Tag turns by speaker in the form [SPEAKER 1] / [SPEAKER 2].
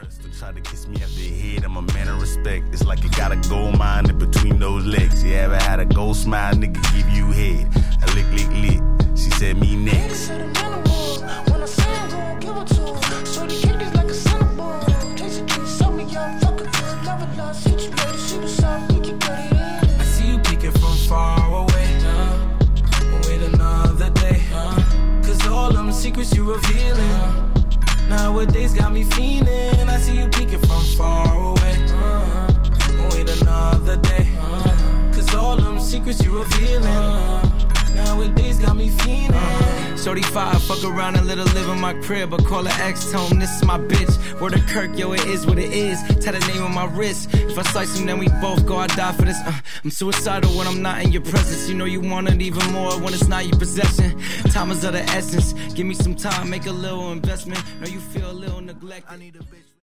[SPEAKER 1] Still try to kiss me after the head, I'm a man of respect. It's like you got a gold mine in between those legs. You ever had a gold smile, nigga give you head? A lick, lick, lick. She said me next.
[SPEAKER 2] When I say I'm gon' give it to her. Shorty kick it like a cinnamon. Taste it, sell me young, fuck it good. Love it, love, situated, she was soft, we can get it in.
[SPEAKER 3] I see you peeking from far away. Wait another day. Cause all them secrets you revealing nowadays got me feeling. I see you peeking from far away. Wait another day. Cause all them secrets you revealing nowadays got me feeling. 35, fuck around and let her live in my crib. I call her ex-tone, this is my bitch. Word of Kirk, yo, it is what it is. Tell the name on my wrist. If I slice him, then we both go, I die for this. I'm suicidal when I'm not in your presence. You know you want it even more when it's not your possession. Time is of the essence. Give me some time, make a little investment. Know you feel a little neglected. I need a bitch.